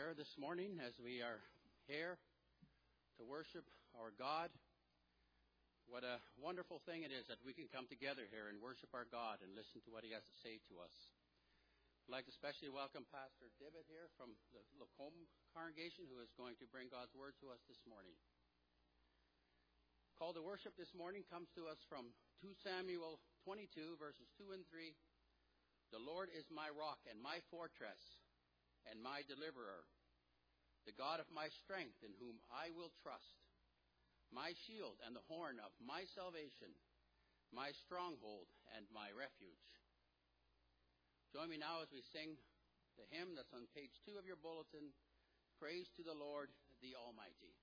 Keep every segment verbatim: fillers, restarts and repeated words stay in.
share this morning as we are here to worship our God. What a wonderful thing it is that we can come together here and worship our God and listen to what He has to say to us. I'd like to especially welcome Pastor David here from the Lacombe congregation, who is going to bring God's Word to us this morning. Call to worship this morning comes to us from Second Samuel twenty-two, verses two and three. The Lord is my rock and my fortress and my deliverer, the God of my strength, in whom I will trust, my shield and the horn of my salvation, my stronghold and my refuge. Join me now as we sing the hymn that's on page two of your bulletin, Praise to the Lord, the Almighty.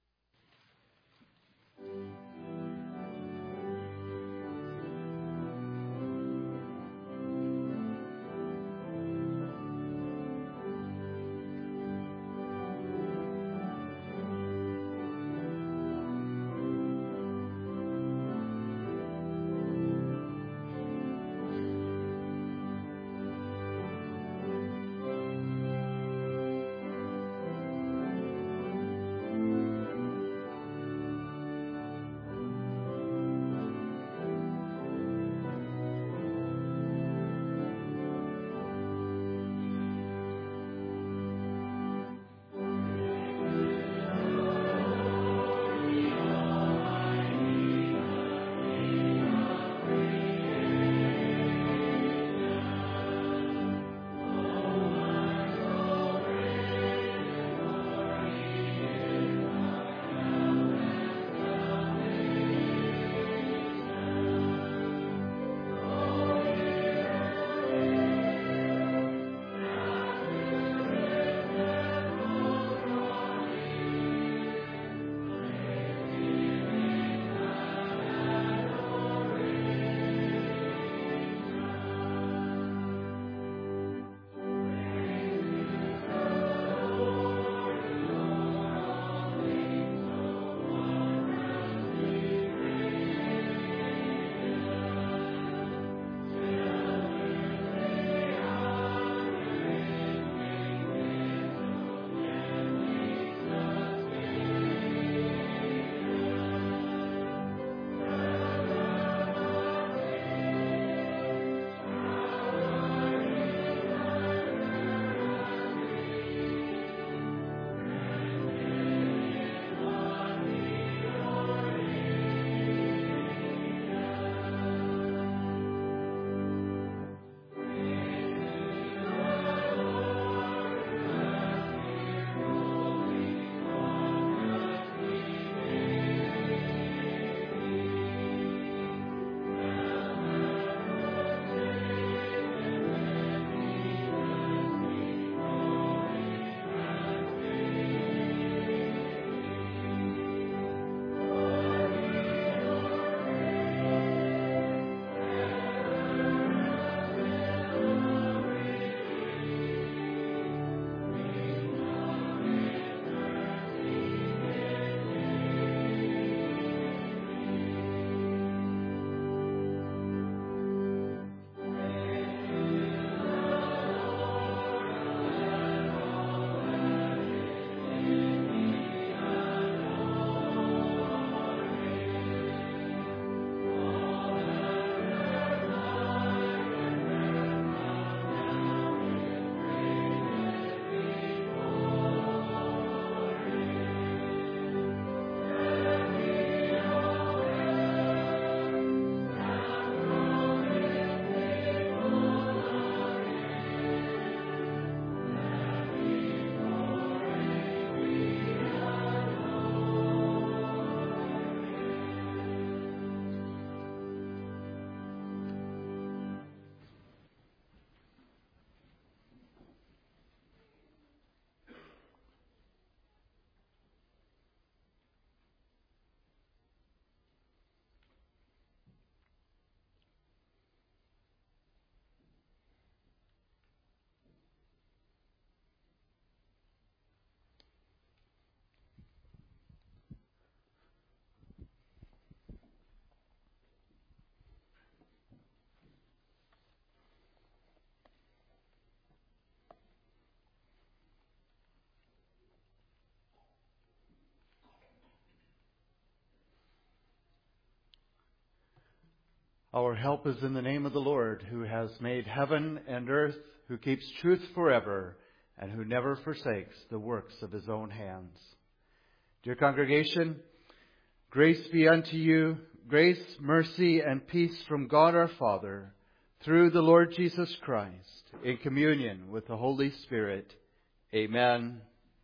Our help is in the name of the Lord, who has made heaven and earth, who keeps truth forever, and who never forsakes the works of his own hands. Dear congregation, grace be unto you, grace, mercy, and peace from God our Father, through the Lord Jesus Christ, in communion with the Holy Spirit. Amen.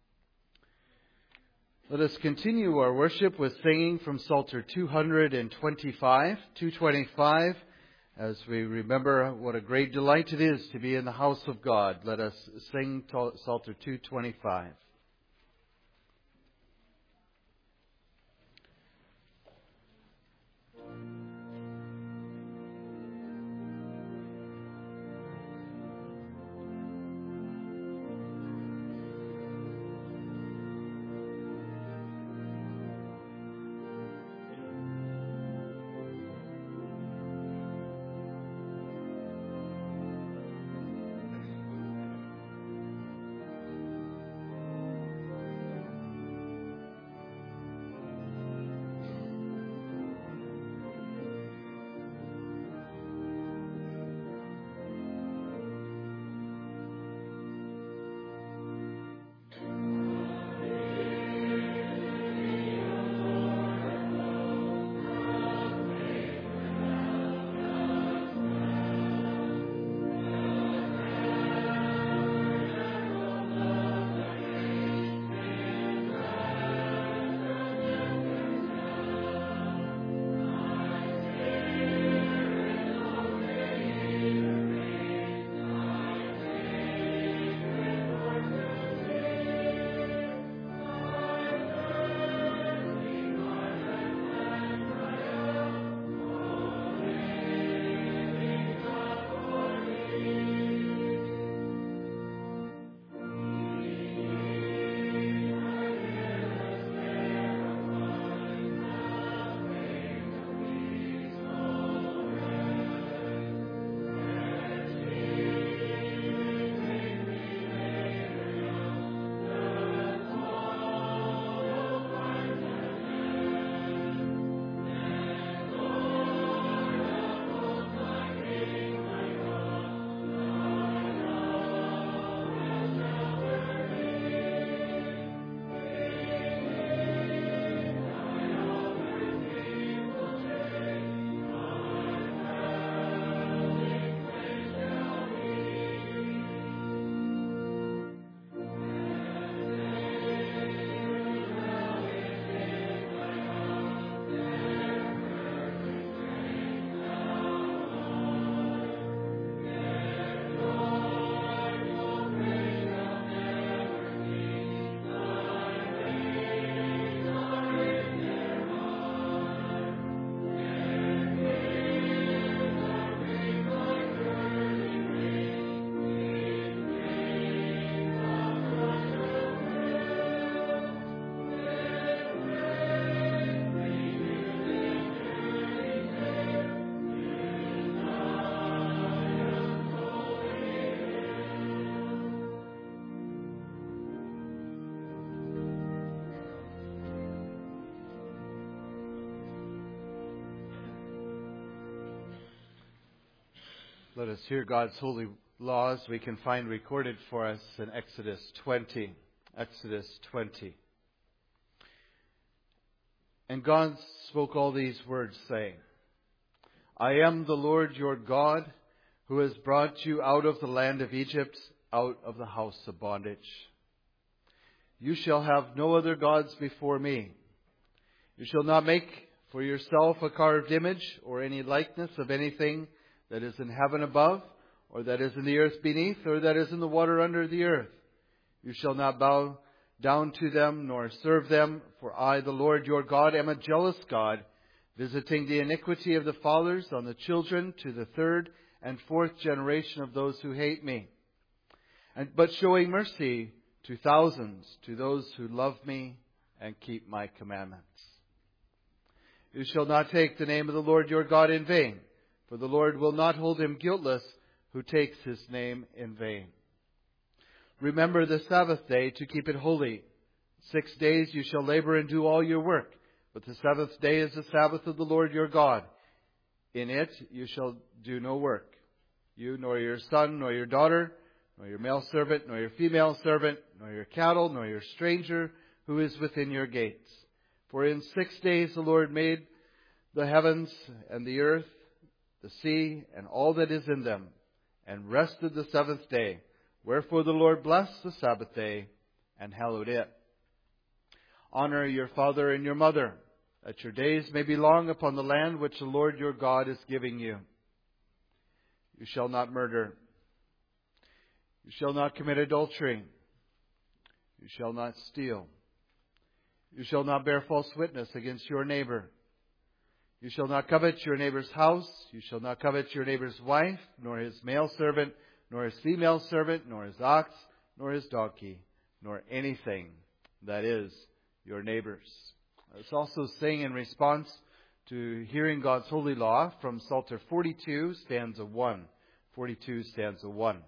Let us continue our worship with singing from Psalter two twenty-five, two twenty-five, as we remember what a great delight it is to be in the house of God. Let us sing Psalter two twenty-five. Let us hear God's holy laws we can find recorded for us in Exodus twenty. Exodus twenty. And God spoke all these words, saying, I am the Lord your God, who has brought you out of the land of Egypt, out of the house of bondage. You shall have no other gods before me. You shall not make for yourself a carved image or any likeness of anything that is in heaven above, or that is in the earth beneath, or that is in the water under the earth. You shall not bow down to them, nor serve them, for I, the Lord your God, am a jealous God, visiting the iniquity of the fathers on the children to the third and fourth generation of those who hate me, and but showing mercy to thousands, to those who love me and keep my commandments. You shall not take the name of the Lord your God in vain, for the Lord will not hold him guiltless who takes his name in vain. Remember the Sabbath day to keep it holy. Six days you shall labor and do all your work, but the seventh day is the Sabbath of the Lord your God. In it you shall do no work, you nor your son, nor your daughter, nor your male servant, nor your female servant, nor your cattle, nor your stranger who is within your gates. For in six days the Lord made the heavens and the earth, the sea, and all that is in them, and rested the seventh day. Wherefore the Lord blessed the Sabbath day and hallowed it. Honor your father and your mother, that your days may be long upon the land which the Lord your God is giving you. You shall not murder. You shall not commit adultery. You shall not steal. You shall not bear false witness against your neighbor. You shall not covet your neighbor's house. You shall not covet your neighbor's wife, nor his male servant, nor his female servant, nor his ox, nor his donkey, nor anything that is your neighbor's. Let's also sing in response to hearing God's holy law from Psalter forty-two, stanza one. forty-two, stanza one.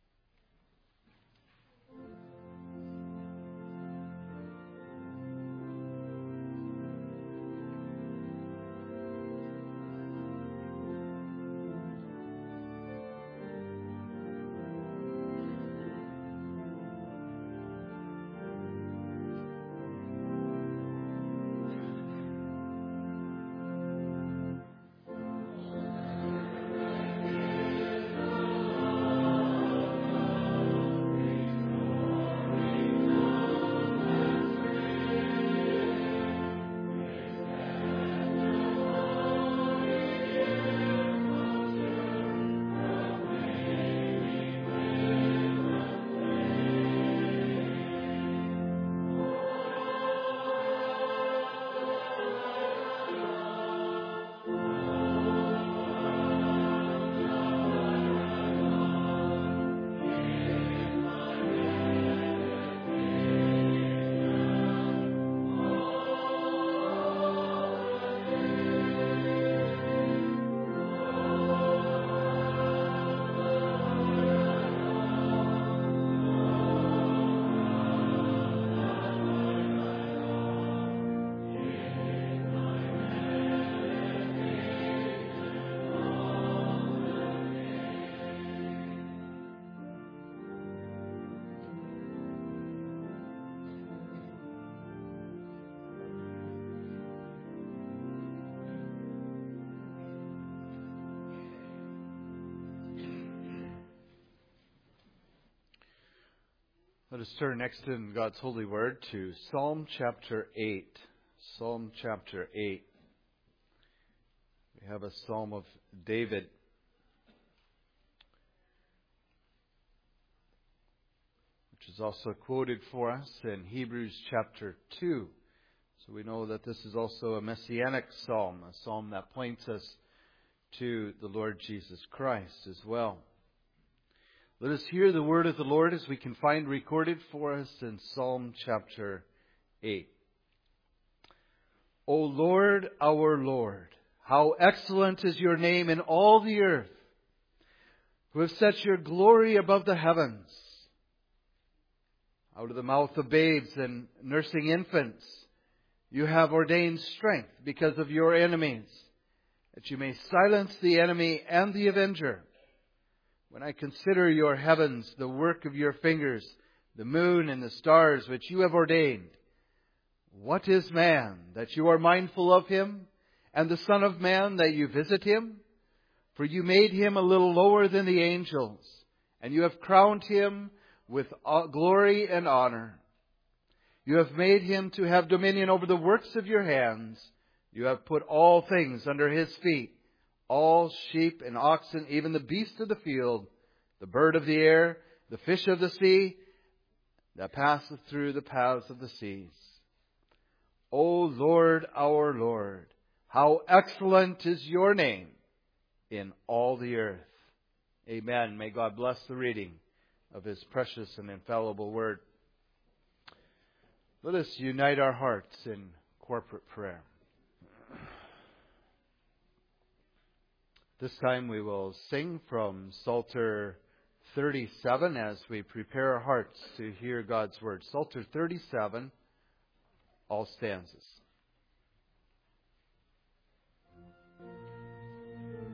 Let us turn next in God's holy word to Psalm chapter eight. Psalm chapter eight. We have a psalm of David. Which is also quoted for us in Hebrews chapter two. So we know that this is also a messianic psalm, a psalm that points us to the Lord Jesus Christ as well. Let us hear the word of the Lord as we can find recorded for us in Psalm chapter eight. O Lord, our Lord, how excellent is your name in all the earth, who have set your glory above the heavens. Out of the mouth of babes and nursing infants, you have ordained strength because of your enemies, that you may silence the enemy and the avenger. When I consider your heavens, the work of your fingers, the moon and the stars which you have ordained, what is man that you are mindful of him, and the Son of Man that you visit him? For you made him a little lower than the angels, and you have crowned him with glory and honor. You have made him to have dominion over the works of your hands. You have put all things under his feet, all sheep and oxen, even the beast of the field, the bird of the air, the fish of the sea, that passeth through the paths of the seas. O Lord, our Lord, how excellent is your name in all the earth. Amen. May God bless the reading of His precious and infallible word. Let us unite our hearts in corporate prayer. This time we will sing from Psalter thirty-seven as we prepare our hearts to hear God's word. Psalter thirty-seven, all stanzas.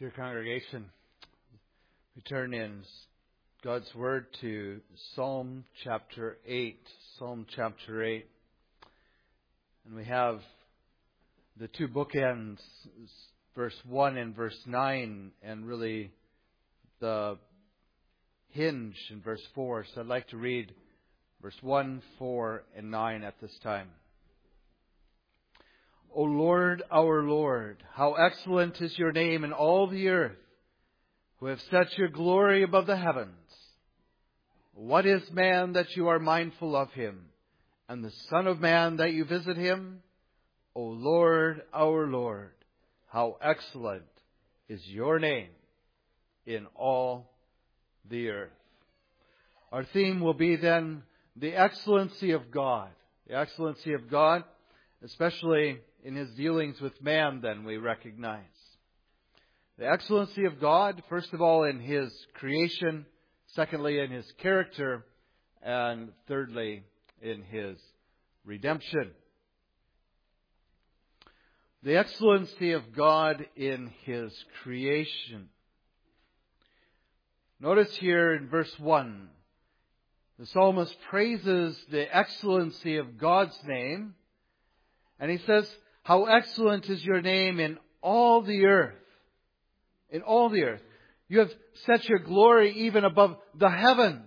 Dear congregation, we turn in God's Word to Psalm chapter eight. Psalm chapter eight. And we have the two bookends, verse one and verse nine, and really the hinge in verse four. So I'd like to read verse one, four, and nine at this time. O Lord, our Lord, how excellent is your name in all the earth, who have set your glory above the heavens. What is man that you are mindful of him, and the Son of Man that you visit him? O Lord, our Lord, how excellent is your name in all the earth. Our theme will be then the excellency of God. The excellency of God, especially in His dealings with man, then we recognize. The excellency of God, first of all, in His creation, secondly, in His character, and thirdly, in His redemption. The excellency of God in His creation. Notice here in verse one, the psalmist praises the excellency of God's name, and he says, how excellent is your name in all the earth. In all the earth. You have set your glory even above the heavens.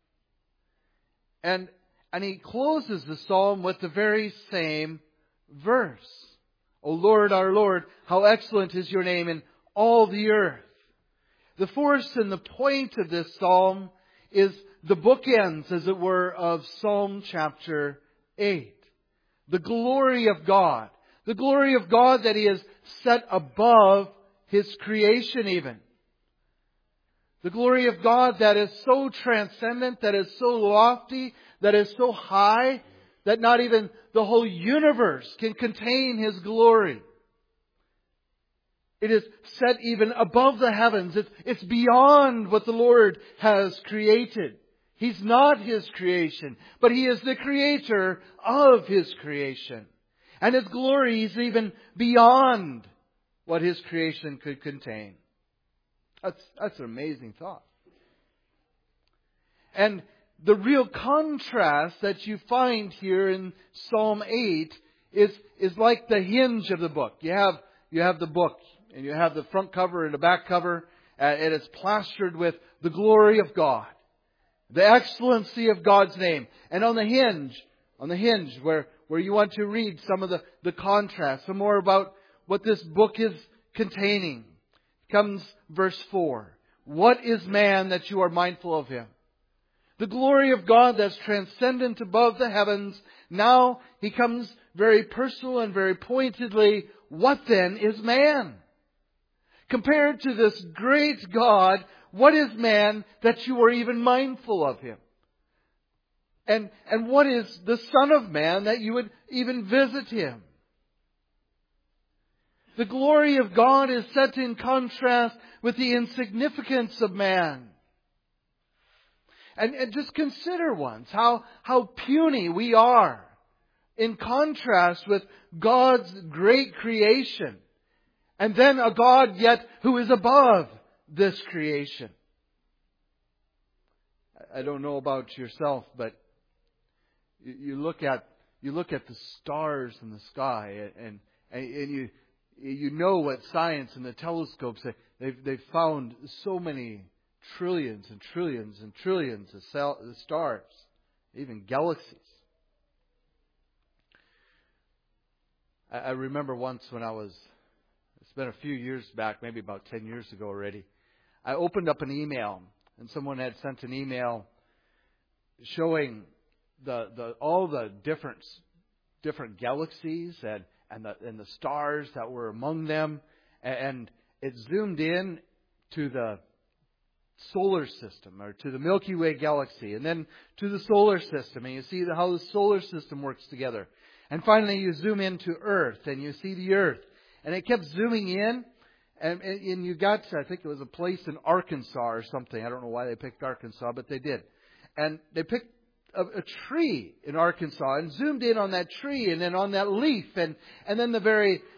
And, and he closes the psalm with the very same verse. O Lord, our Lord, how excellent is your name in all the earth. The force and the point of this psalm is the bookends, as it were, of Psalm chapter eight. The glory of God. The glory of God that He has set above His creation even. The glory of God that is so transcendent, that is so lofty, that is so high, that not even the whole universe can contain His glory. It is set even above the heavens. It's, it's beyond what the Lord has created. He's not His creation, but He is the creator of His creation. And His glory is even beyond what His creation could contain. That's, that's an amazing thought. And the real contrast that you find here in Psalm eight is, is like the hinge of the book. You have, you have the book, and you have the front cover and the back cover, and it's plastered with the glory of God. The excellency of God's name. And on the hinge, on the hinge where, where you want to read some of the, the contrast, some more about what this book is containing, comes verse four. What is man that you are mindful of him? The glory of God that's transcendent above the heavens. Now He comes very personal and very pointedly. What then is man? Compared to this great God, what is man that you are even mindful of him? And, and what is the Son of Man that you would even visit him? The glory of God is set in contrast with the insignificance of man. And, and just consider once how, how puny we are in contrast with God's great creation. And then a God yet who is above this creation. I don't know about yourself, but you look at you look at the stars in the sky, and and, and you you know what science and the telescopes they've they've found so many trillions and trillions and trillions of stars, even galaxies. I, I remember once when I was, it's been a few years back, maybe about ten years ago already. I opened up an email, and someone had sent an email showing the the all the different different galaxies and and the and the stars that were among them, and it zoomed in to the solar system, or to the Milky Way galaxy, and then to the solar system, and you see how the solar system works together. And finally you zoom into Earth, and you see the Earth, and it kept zooming in, and, and you got to, I think it was a place in Arkansas or something. I don't know why they picked Arkansas, but they did. And they picked a, a tree in Arkansas and zoomed in on that tree and then on that leaf, and, and then the very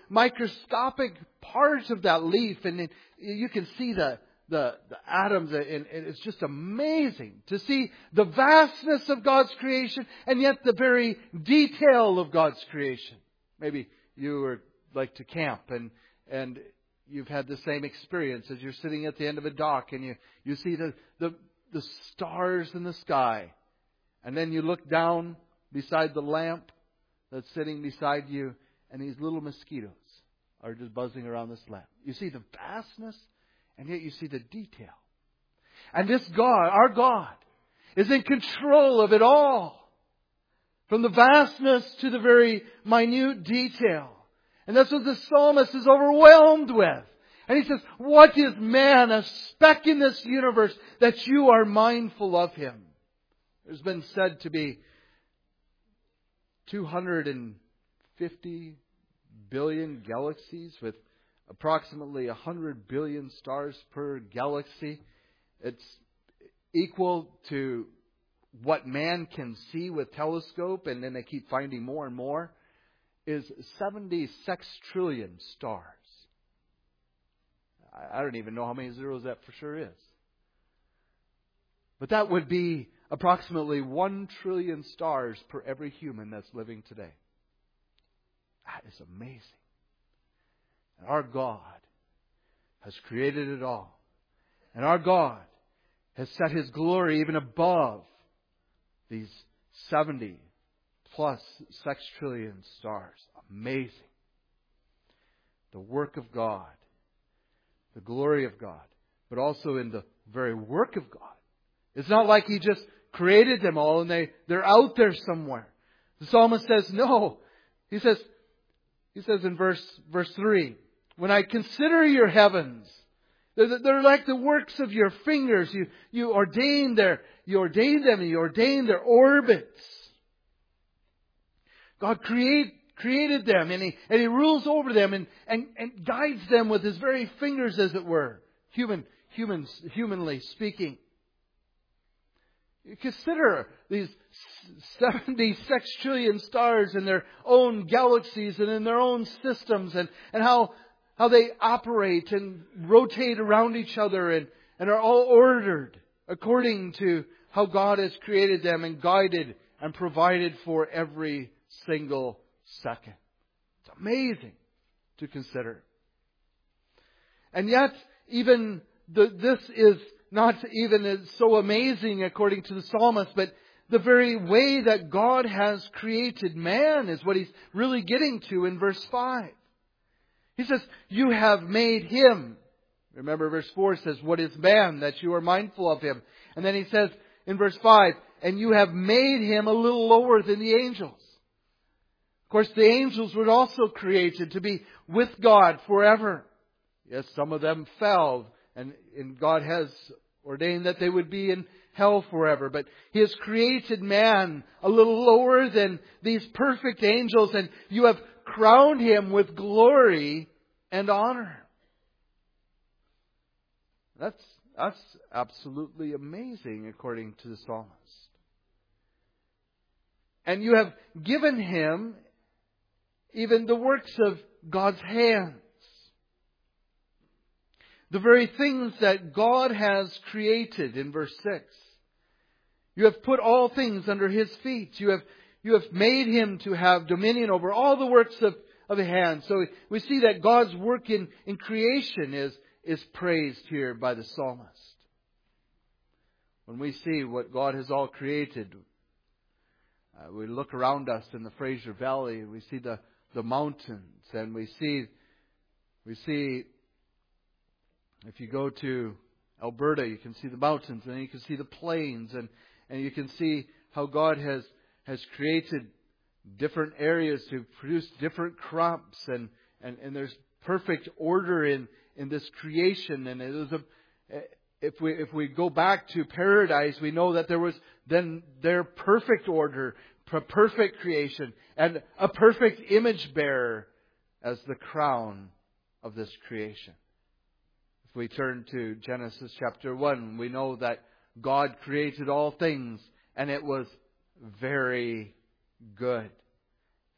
microscopic part of that leaf, and it, you can see the, the, the atoms, and, and it's just amazing to see the vastness of God's creation, and yet the very detail of God's creation. Maybe you would like to camp, and and you've had the same experience as you're sitting at the end of a dock, and you, you see the, the, the stars in the sky. And then you look down beside the lamp that's sitting beside you, and these little mosquitoes are just buzzing around this lamp. You see the vastness, and yet you see the detail. And this God, our God, is in control of it all. From the vastness to the very minute detail. And that's what the psalmist is overwhelmed with. And he says, what is man, a speck in this universe, that you are mindful of him? There's been said to be two hundred fifty billion galaxies with approximately one hundred billion stars per galaxy. It's equal to what man can see with telescope, and then they keep finding more and more, is seventy sextrillion stars. I don't even know how many zeros that for sure is. But that would be approximately one trillion stars per every human that's living today. That is amazing. And our God has created it all. And our God has set His glory even above these seventy plus sextrillion stars. Amazing. The work of God. The glory of God. But also in the very work of God. It's not like He just created them all and they, they're out there somewhere. The psalmist says, no. He says, he says in verse, verse three, when I consider your heavens, they're, they're like the works of your fingers. You, you ordain their, you ordain them and you ordain their orbits. God create, created them and He, and He rules over them and, and, and guides them with His very fingers, as it were. Human, humans, humanly speaking. You consider these seventy sextrillion stars in their own galaxies and in their own systems, and, and how, how they operate and rotate around each other and, and are all ordered according to how God has created them and guided and provided for every single second. It's amazing to consider. And yet, even the, this is not even so amazing according to the psalmist, but the very way that God has created man is what he's really getting to in verse five. He says, you have made him. Remember verse four says, what is man that you are mindful of him? And then he says in verse five, and you have made him a little lower than the angels. Of course, the angels were also created to be with God forever. Yes, some of them fell. And, and God has ordained that they would be in hell forever. But He has created man a little lower than these perfect angels. And you have crowned him with glory and honor. That's, that's absolutely amazing according to the psalmist. And you have given him even the works of God's hands. The very things that God has created in verse six. You have put all things under His feet. You have, you have made Him to have dominion over all the works of, of the hand. So we see that God's work in, in creation is, is praised here by the psalmist. When we see what God has all created, uh, we look around us in the Fraser Valley, we see the, the mountains, and we see, we see if you go to Alberta, you can see the mountains, and you can see the plains, and, and you can see how God has, has created different areas to produce different crops, and, and, and there's perfect order in, in this creation. And it was a, if we if we go back to paradise, we know that there was then their perfect order, perfect creation, and a perfect image bearer as the crown of this creation. If we turn to Genesis chapter one, we know that God created all things and it was very good.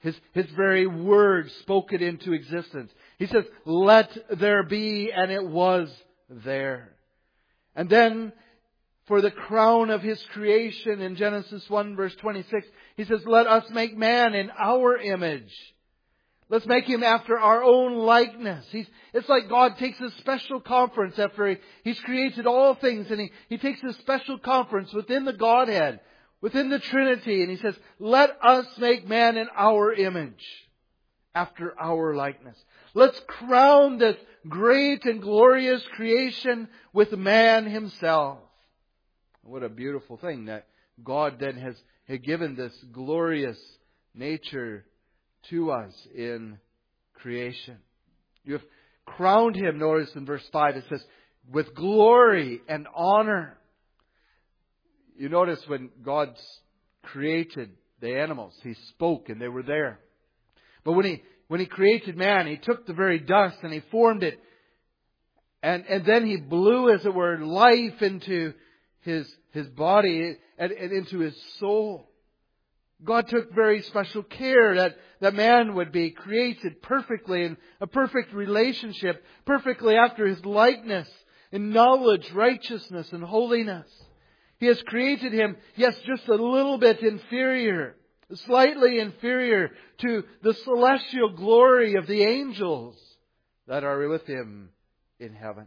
His, his very word spoke it into existence. He says, let there be, and it was there. And then, for the crown of His creation in Genesis one verse twenty-six, He says, let us make man in our image. Let's make him after our own likeness. He's, it's like God takes a special conference after he, He's created all things, and he, he takes a special conference within the Godhead, within the Trinity, and He says, let us make man in our image, after our likeness. Let's crown this great and glorious creation with man Himself. What a beautiful thing that God then has, has given this glorious nature to us in creation. You have crowned Him, notice in verse five, it says, with glory and honor. You notice when God created the animals, He spoke and they were there. But when He when He created man, He took the very dust and He formed it. And, and then He blew, as it were, life into his, his body and, and into his soul. God took very special care that, that man would be created perfectly in a perfect relationship, perfectly after His likeness, in knowledge, righteousness, and holiness. He has created him, yes, just a little bit inferior, slightly inferior to the celestial glory of the angels that are with Him in heaven.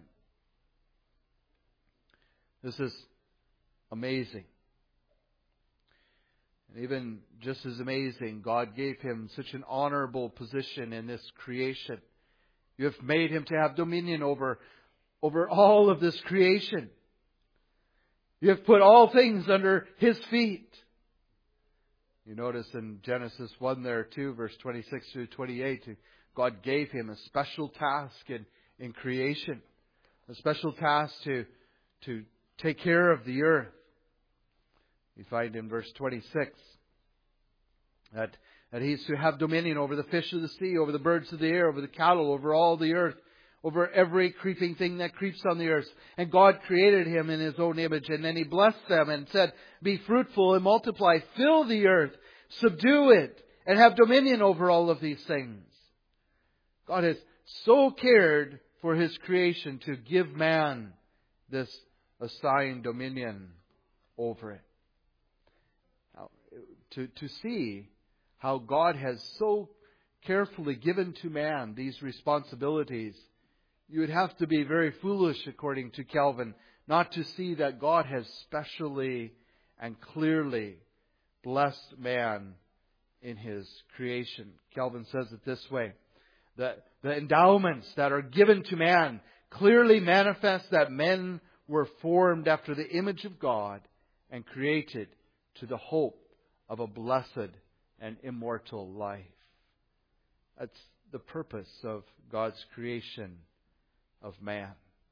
This is amazing. And even just as amazing, God gave him such an honorable position in this creation. You have made him to have dominion over, over all of this creation. You have put all things under His feet. You notice in Genesis one there too, verse twenty-six through twenty-eight, God gave him a special task in, in creation. A special task to, to take care of the earth. We find in verse twenty-six that, that He is to have dominion over the fish of the sea, over the birds of the air, over the cattle, over all the earth, over every creeping thing that creeps on the earth. And God created him in His own image. And then He blessed them and said, be fruitful and multiply, fill the earth, subdue it, and have dominion over all of these things. God has so cared for His creation to give man this assigned dominion over it. Now, to, to see how God has so carefully given to man these responsibilities, you would have to be very foolish, according to Calvin, not to see that God has specially and clearly blessed man in His creation. Calvin says it this way, that the endowments that are given to man clearly manifest that men were formed after the image of God and created to the hope of a blessed and immortal life. That's the purpose of God's creation of man.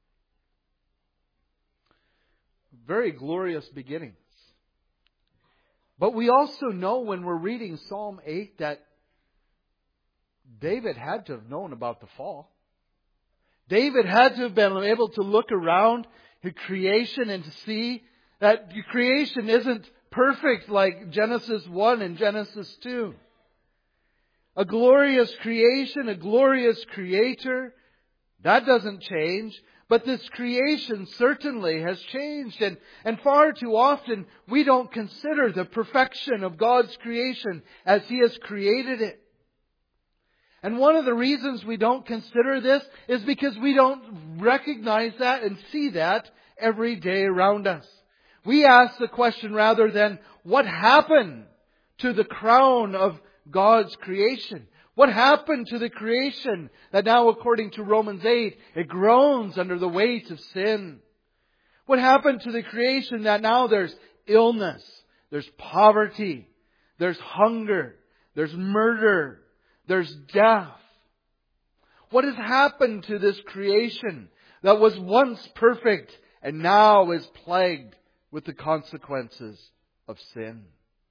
Very glorious beginnings. But we also know when we're reading Psalm eight that David had to have known about the fall. David had to have been able to look around his creation and to see that creation isn't perfect like Genesis one and Genesis two. A glorious creation, a glorious Creator, that doesn't change. But this creation certainly has changed. And, and far too often we don't consider the perfection of God's creation as He has created it. And one of the reasons we don't consider this is because we don't recognize that and see that every day around us. We ask the question rather than, what happened to the crown of God's creation? What happened to the creation that now, according to Romans eight, it groans under the weight of sin? What happened to the creation that now there's illness, there's poverty, there's hunger, there's murder, there's death? What has happened to this creation that was once perfect and now is plagued with the consequences of sin?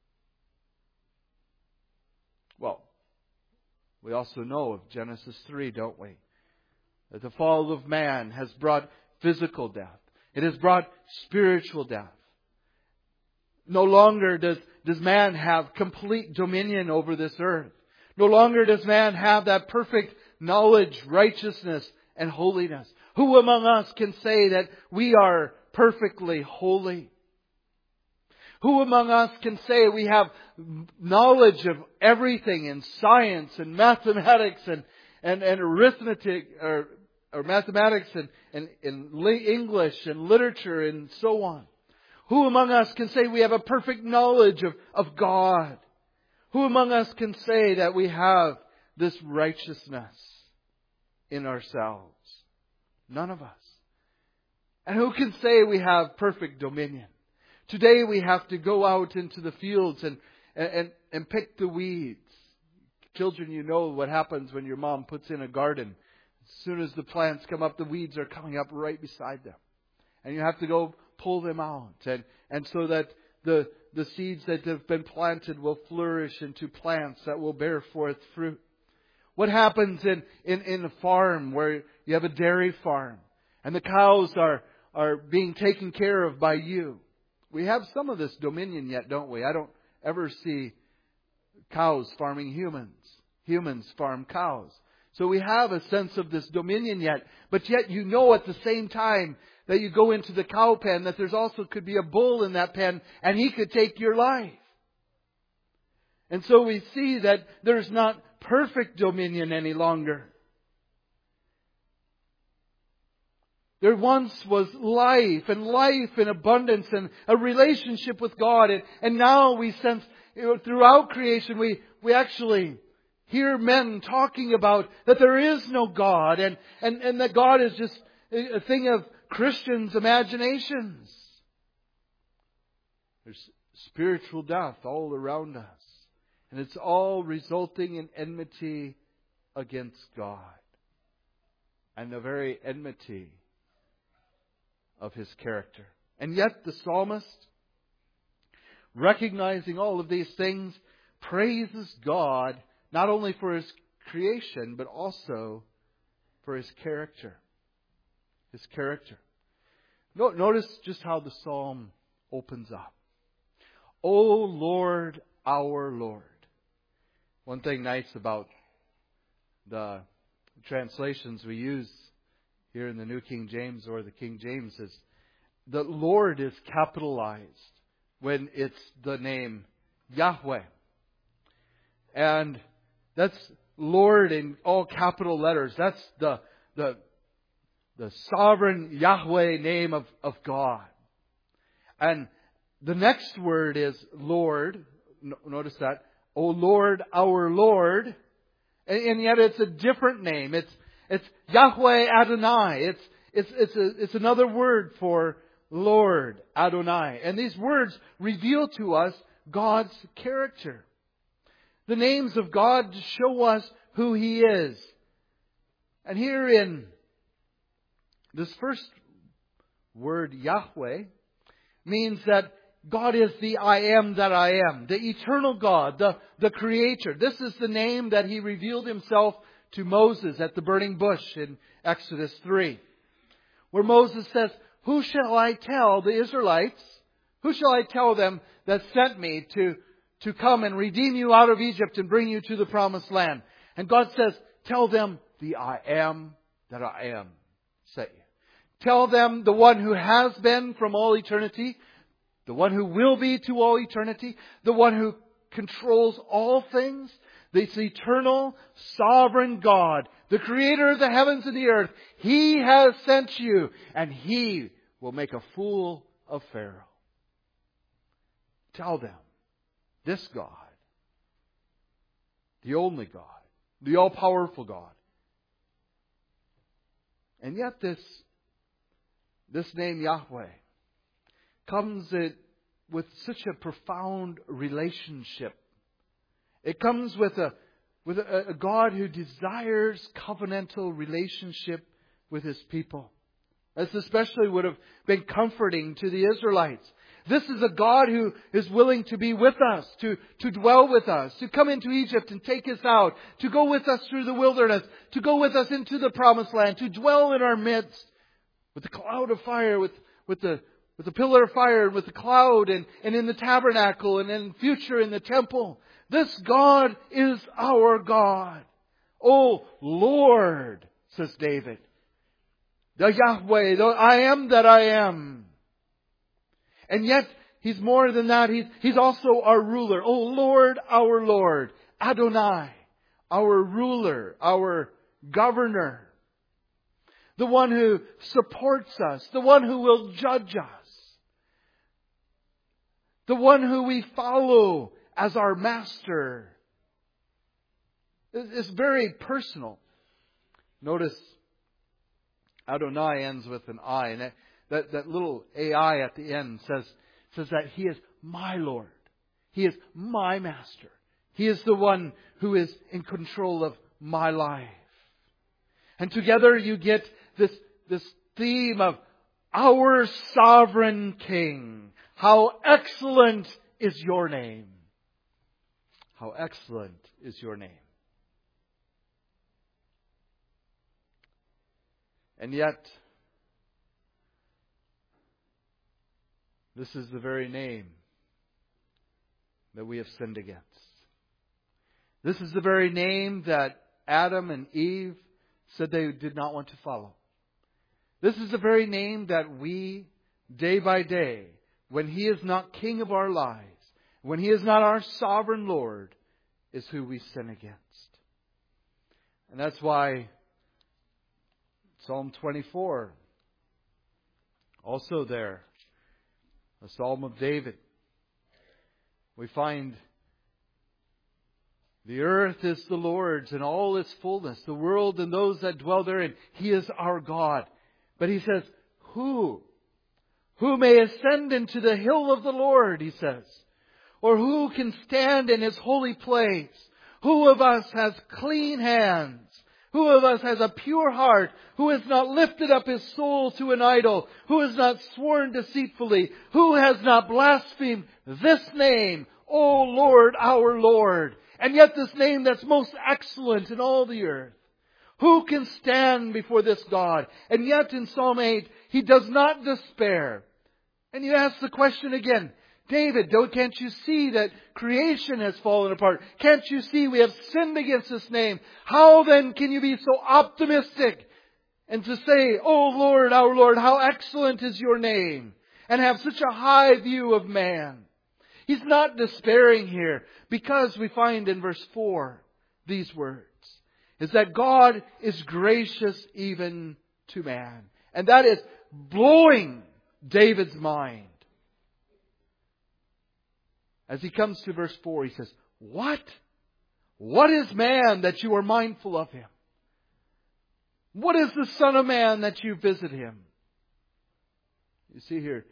Well, we also know of Genesis three, don't we? That the fall of man has brought physical death. It has brought spiritual death. No longer does, does man have complete dominion over this earth. No longer does man have that perfect knowledge, righteousness, and holiness. Who among us can say that we are perfectly holy? Who among us can say we have knowledge of everything in science and mathematics and, and, and arithmetic or, or mathematics and, and, and English and literature and so on? Who among us can say we have a perfect knowledge of, of God? Who among us can say that we have this righteousness in ourselves? None of us. And who can say we have perfect dominion? Today we have to go out into the fields and, and, and pick the weeds. Children, you know what happens when your mom puts in a garden. As soon as the plants come up, the weeds are coming up right beside them. And you have to go pull them out. And, and so that the, the seeds that have been planted will flourish into plants that will bear forth fruit. What happens in, in, in a farm where you have a dairy farm and the cows are, are being taken care of by you? We have some of this dominion yet, don't we? I don't ever see cows farming humans. Humans farm cows. So we have a sense of this dominion yet. But yet you know at the same time that you go into the cow pen that there's also could be a bull in that pen and he could take your life. And so we see that there's not perfect dominion any longer. There once was life and life in abundance and a relationship with God. And, and now we sense, you know, throughout creation, we, we actually hear men talking about that there is no God and, and, and that God is just a thing of Christians' imaginations. There's spiritual death all around us. And it's all resulting in enmity against God. And the very enmity of His character. And yet the psalmist, recognizing all of these things, praises God not only for His creation, but also for His character. His character. Notice just how the psalm opens up. O Lord, our Lord. One thing nice about the translations we use here in the New King James or the King James is the Lord is capitalized when it's the name Yahweh. And that's Lord in all capital letters. That's the the the sovereign Yahweh name of, of God. And the next word is Lord. Notice that. O Lord, our Lord. And, and yet it's a different name. It's It's Yahweh Adonai. It's it's it's a, it's another word for Lord Adonai. And these words reveal to us God's character. The names of God show us who He is. And here in this first word, Yahweh, means that God is the I am that I am. The eternal God, the, the Creator. This is the name that He revealed Himself to Moses at the burning bush in Exodus three. Where Moses says, who shall I tell the Israelites? Who shall I tell them that sent me to, to come and redeem you out of Egypt and bring you to the promised land? And God says, tell them the I am that I am sent you. Tell them the one who has been from all eternity, the one who will be to all eternity, the one who controls all things, this eternal, sovereign God, the Creator of the heavens and the earth. He has sent you, and He will make a fool of Pharaoh. Tell them, this God, the only God, the all-powerful God. And yet this, this name Yahweh comes with such a profound relationship. It comes with a with a, a God who desires covenantal relationship with His people. This especially would have been comforting to the Israelites. This is a God who is willing to be with us, to, to dwell with us, to come into Egypt and take us out, to go with us through the wilderness, to go with us into the promised land, to dwell in our midst with the cloud of fire, with, with the with the pillar of fire and with the cloud and, and in the tabernacle and in future in the temple. This God is our God. O Lord, says David. The Yahweh, the I am that I am. And yet, He's more than that. He's, he's also our ruler. O Lord, our Lord. Adonai, our ruler, our governor. The one who supports us. The one who will judge us. The one who we follow as our master. It's very personal. Notice Adonai ends with an I. And that, that, that little A I at the end says, says that He is my Lord. He is my master. He is the one who is in control of my life. And together you get this, this theme of our sovereign King. How excellent is your name. How excellent is your name. And yet, this is the very name that we have sinned against. This is the very name that Adam and Eve said they did not want to follow. This is the very name that we, day by day, when He is not King of our lives, when He is not our sovereign Lord, is who we sin against. And that's why Psalm twenty-four, also there, a Psalm of David, we find the earth is the Lord's and all its fullness, the world and those that dwell therein. He is our God. But He says, who? Who may ascend into the hill of the Lord, He says. Or who can stand in His holy place? Who of us has clean hands? Who of us has a pure heart? Who has not lifted up his soul to an idol? Who has not sworn deceitfully? Who has not blasphemed this name, O Lord, our Lord? And yet this name that's most excellent in all the earth. Who can stand before this God? And yet in Psalm eight, he does not despair. And you ask the question again, David, don't, can't you see that creation has fallen apart? Can't you see we have sinned against this name? How then can you be so optimistic and to say, oh Lord, our Lord, how excellent is your name, and have such a high view of man? He's not despairing here, because we find in verse four these words, is that God is gracious even to man. And that is blowing David's mind. As he comes to verse four, he says, What? What is man that you are mindful of him? What is the Son of Man that you visit him? You see here,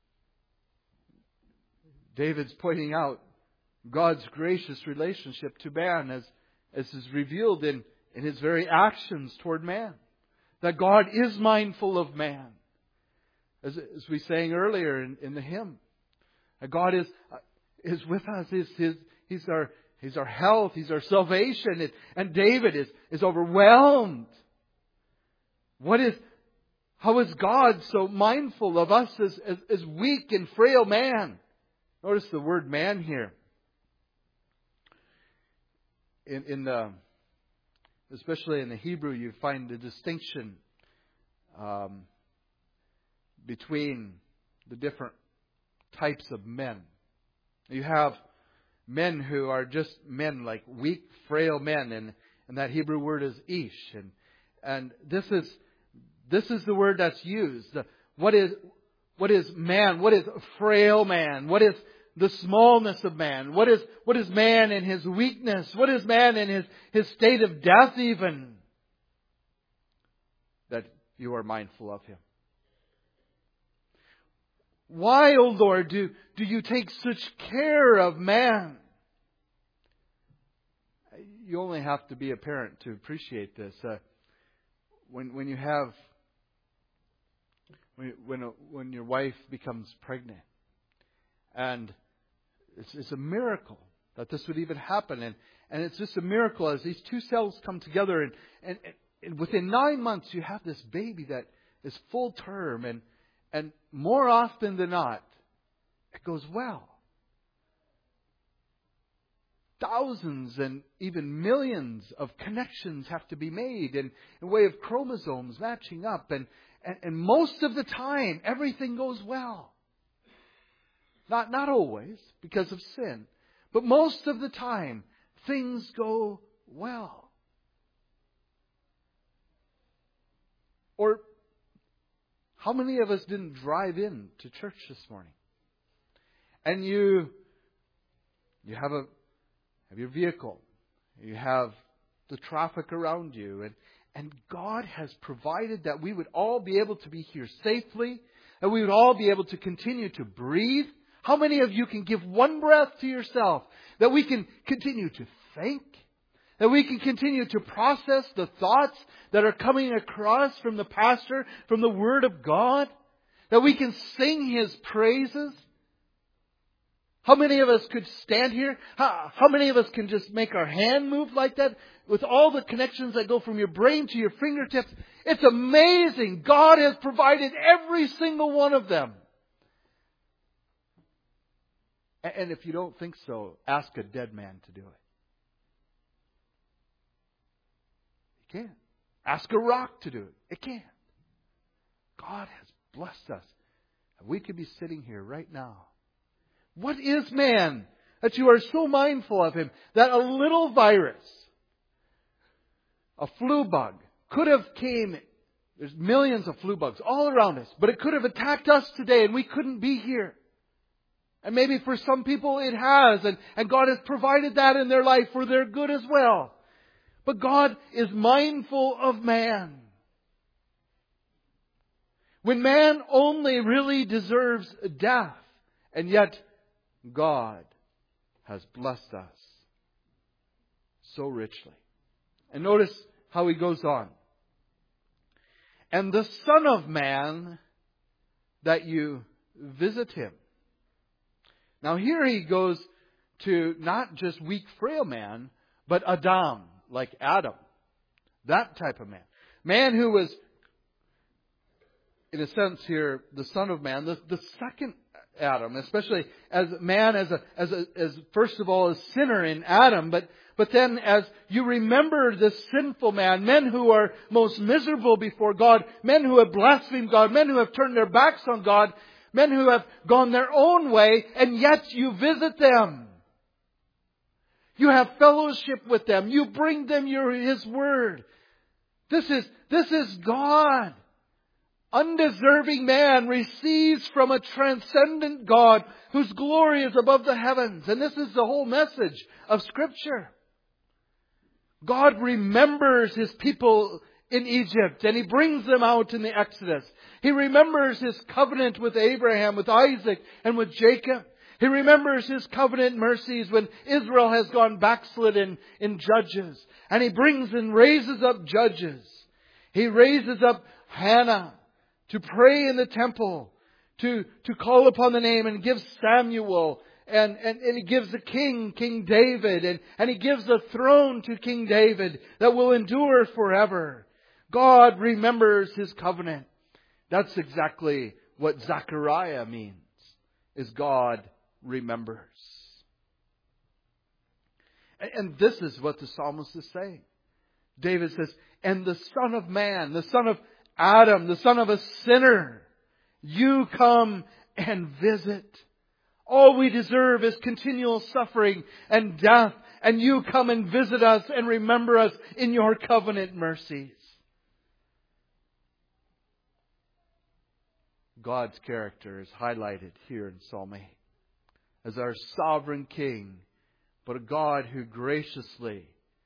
David's pointing out God's gracious relationship to man as, as is revealed in, in His very actions toward man. That God is mindful of man. As, as we sang earlier in, in the hymn. That God is... is with us. He's, his, he's, our, he's our health. He's our salvation. It, and David is, is overwhelmed. What is, how is God so mindful of us as, as, as weak and frail man? Notice the word man here. In, in the, especially in the Hebrew, you find the distinction um, between the different types of men. You have men who are just men, like weak, frail men, and, and that Hebrew word is ish. And and this is this is the word that's used. What is what is man? What is frail man? What is the smallness of man? What is what is man in his weakness? What is man in his, his state of death even? That you are mindful of him. Why, O Lord, do, do you take such care of man? You only have to be a parent to appreciate this. Uh, when when you have when when, when your wife becomes pregnant, and it's, it's a miracle that this would even happen, and and it's just a miracle as these two cells come together, and and, and within nine months you have this baby that is full term, and. And more often than not, it goes well. thousands and even millions of connections have to be made in a way of chromosomes matching up. And, and, and most of the time, everything goes well. Not, not always, because of sin. But most of the time, things go well. Or how many of us didn't drive in to church this morning? And you, you have a have your vehicle. You have the traffic around you. And, and God has provided that we would all be able to be here safely. And we would all be able to continue to breathe. How many of you can give one breath to yourself? That we can continue to think. That we can continue to process the thoughts that are coming across from the pastor, from the Word of God. That we can sing His praises. How many of us could stand here? How, how many of us can just make our hand move like that? With all the connections that go from your brain to your fingertips. It's amazing. God has provided every single one of them. And if you don't think so, ask a dead man to do it. You can't. Ask a rock to do it. It can't. God has blessed us. And we could be sitting here right now. What is man that you are so mindful of him that a little virus, a flu bug, could have came. There's millions of flu bugs all around us, but it could have attacked us today and we couldn't be here. And maybe for some people it has, and, and God has provided that in their life for their good as well. But God is mindful of man. When man only really deserves death, and yet God has blessed us so richly. And notice how he goes on. And the Son of Man, that you visit him. Now here he goes to not just weak, frail man, but Adam, like Adam. That type of man. Man who was, in a sense here, the Son of Man, the, the second Adam, especially as man, as a, as a, as first of all, a sinner in Adam, but, but then as you remember the sinful man, men who are most miserable before God, men who have blasphemed God, men who have turned their backs on God, men who have gone their own way, and yet you visit them. You have fellowship with them. You bring them your, His Word. This is, this is God. Undeserving man receives from a transcendent God whose glory is above the heavens. And this is the whole message of Scripture. God remembers His people in Egypt and He brings them out in the Exodus. He remembers His covenant with Abraham, with Isaac, and with Jacob. He remembers His covenant mercies when Israel has gone backslidden in Judges. And He brings and raises up judges. He raises up Hannah to pray in the temple, to, to call upon the name, and gives Samuel, and, and, and He gives a king, King David, and, and He gives a throne to King David that will endure forever. God remembers His covenant. That's exactly what Zechariah means, is God remembers. And, and this is what the psalmist is saying. David says, and the Son of Man, the son of Adam, the son of a sinner, you come and visit. All we deserve is continual suffering and death, and you come and visit us and remember us in your covenant mercies. God's character is highlighted here in Psalm eight as our sovereign King, but a God who graciously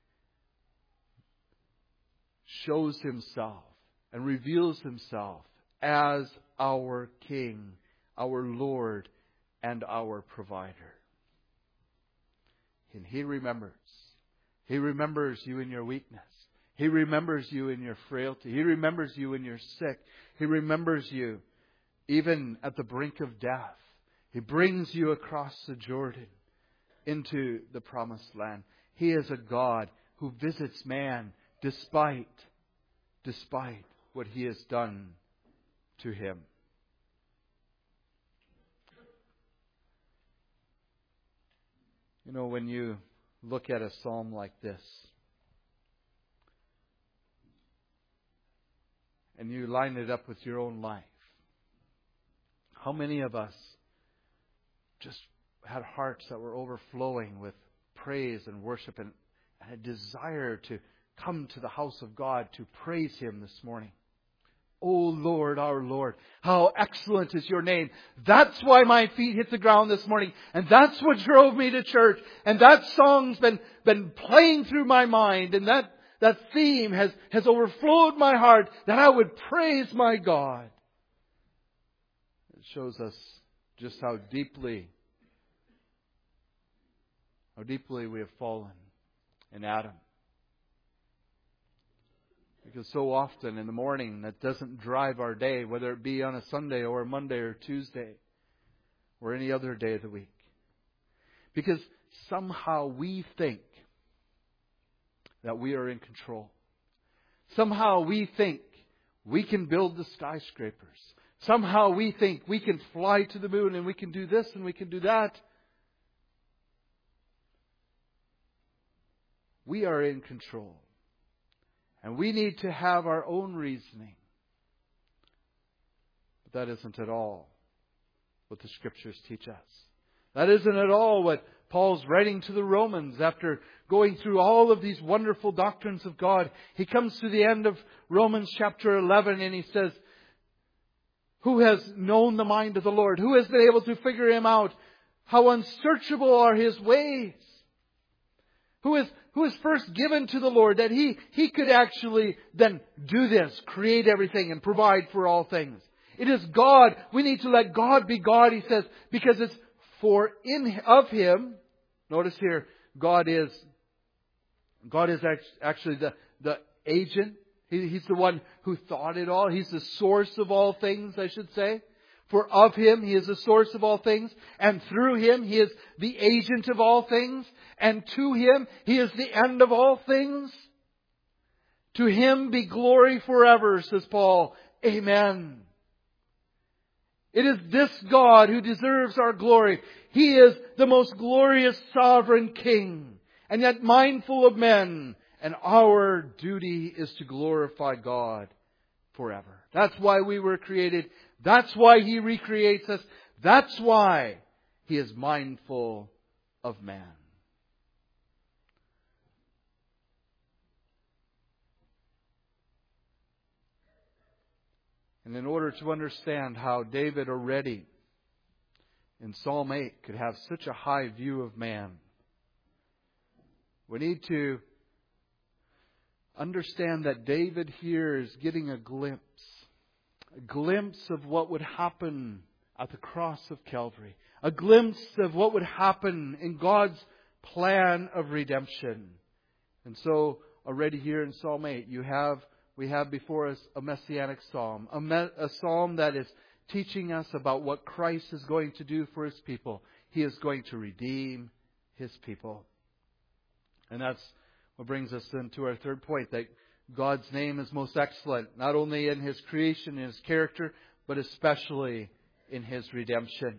shows Himself and reveals Himself as our King, our Lord, and our Provider. And He remembers. He remembers you in your weakness. He remembers you in your frailty. He remembers you when you're sick. He remembers you even at the brink of death. He brings you across the Jordan into the promised land. He is a God who visits man despite, despite what he has done to him. You know, when you look at a psalm like this and you line it up with your own life, how many of us just had hearts that were overflowing with praise and worship and, and a desire to come to the house of God to praise Him this morning? Oh Lord, our Lord, how excellent is your name. That's why my feet hit the ground this morning. And that's what drove me to church. And that song's been, been playing through my mind. And that, that theme has, has overflowed my heart, that I would praise my God. It shows us just how deeply, how deeply we have fallen in Adam. Because so often in the morning that doesn't drive our day, whether it be on a Sunday or a Monday or Tuesday or any other day of the week. Because somehow we think that we are in control. Somehow we think we can build the skyscrapers. Somehow we think we can fly to the moon and we can do this and we can do that. We are in control. And we need to have our own reasoning. But that isn't at all what the Scriptures teach us. That isn't at all what Paul's writing to the Romans after going through all of these wonderful doctrines of God. He comes to the end of Romans chapter eleven and he says, who has known the mind of the Lord? Who has been able to figure Him out? How unsearchable are His ways? Who is, who is first given to the Lord that He, He could actually then do this, create everything and provide for all things. It is God. We need to let God be God, he says, because it's for in of Him. Notice here, God is, God is actually the, the agent. He, he's the one who thought it all. He's the source of all things, I should say. For of Him, He is the source of all things. And through Him, He is the agent of all things. And to Him, He is the end of all things. To Him be glory forever, says Paul. Amen. It is this God who deserves our glory. He is the most glorious sovereign King, and yet mindful of men. And our duty is to glorify God forever. That's why we were created. That's why He recreates us. That's why He is mindful of man. And in order to understand how David already in Psalm eight could have such a high view of man, we need to understand that David here is getting a glimpse, a glimpse of what would happen at the cross of Calvary, a glimpse of what would happen in God's plan of redemption. And so already here in Psalm eight, you have we have before us a messianic psalm, a, me, a psalm that is teaching us about what Christ is going to do for His people. He is going to redeem His people. And that's what brings us then to our third point, that God's name is most excellent, not only in His creation, in His character, but especially in His redemption.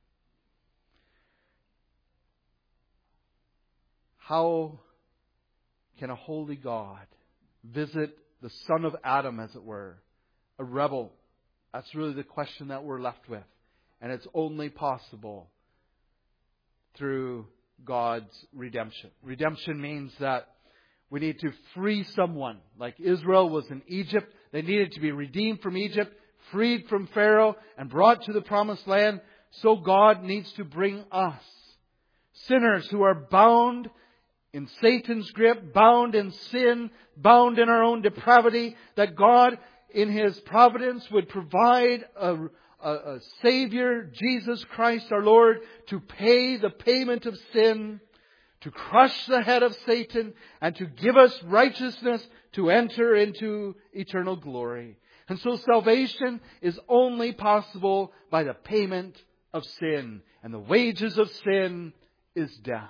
How can a holy God visit the son of Adam, as it were, a rebel? That's really the question that we're left with. And it's only possible through God's redemption. Redemption means that we need to free someone. Like Israel was in Egypt. They needed to be redeemed from Egypt, freed from Pharaoh, and brought to the promised land. So God needs to bring us, sinners who are bound in Satan's grip, bound in sin, bound in our own depravity, that God in His providence would provide a, a, a Savior, Jesus Christ our Lord, to pay the payment of sin, to crush the head of Satan, and to give us righteousness to enter into eternal glory. And so salvation is only possible by the payment of sin. And the wages of sin is death.